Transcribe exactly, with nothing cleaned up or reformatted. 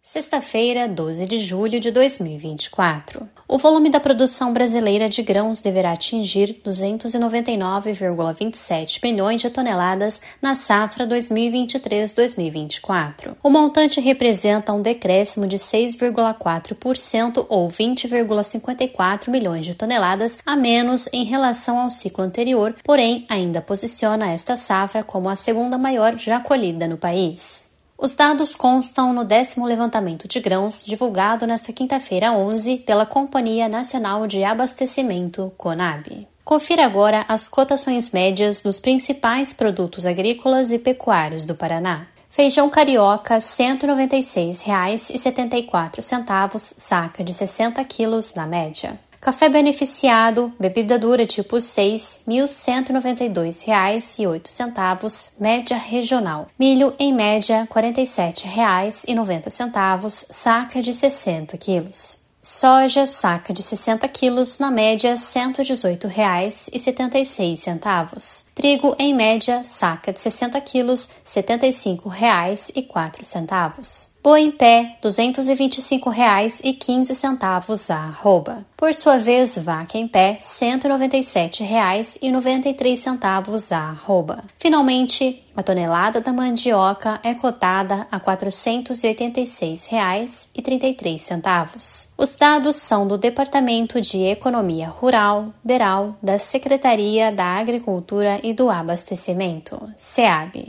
Sexta-feira, doze de julho de dois mil e vinte e quatro. O volume da produção brasileira de grãos deverá atingir duzentos e noventa e nove vírgula vinte e sete milhões de toneladas na safra dois mil e vinte e três a dois mil e vinte e quatro. O montante representa um decréscimo de seis vírgula quatro por cento ou vinte vírgula cinquenta e quatro milhões de toneladas a menos em relação ao ciclo anterior, porém ainda posiciona esta safra como a segunda maior já colhida no país. Os dados constam no décimo levantamento de grãos, divulgado nesta quinta-feira onze pela Companhia Nacional de Abastecimento, CONAB. Confira agora as cotações médias dos principais produtos agrícolas e pecuários do Paraná. Feijão carioca, cento e noventa e seis reais e setenta e quatro centavos, saca de sessenta quilos na média. Café beneficiado, bebida dura tipo seis, mil cento e noventa e dois reais e oito centavos, média regional. Milho, em média, quarenta e sete reais e noventa centavos, saca de sessenta quilos. Soja, saca de sessenta quilos, na média, cento e dezoito reais e setenta e seis centavos. Trigo, em média, saca de sessenta quilos, setenta e cinco reais e quatro centavos. Boi em pé, duzentos e vinte e cinco reais e quinze centavos a arroba. Por sua vez, vaca em pé, cento e noventa e sete reais e noventa e três centavos a arroba. Finalmente, a tonelada da mandioca é cotada a quatrocentos e oitenta e seis reais e trinta e três centavos. Os dados são do Departamento de Economia Rural, DERAL, da Secretaria da Agricultura e do Abastecimento, SEAB.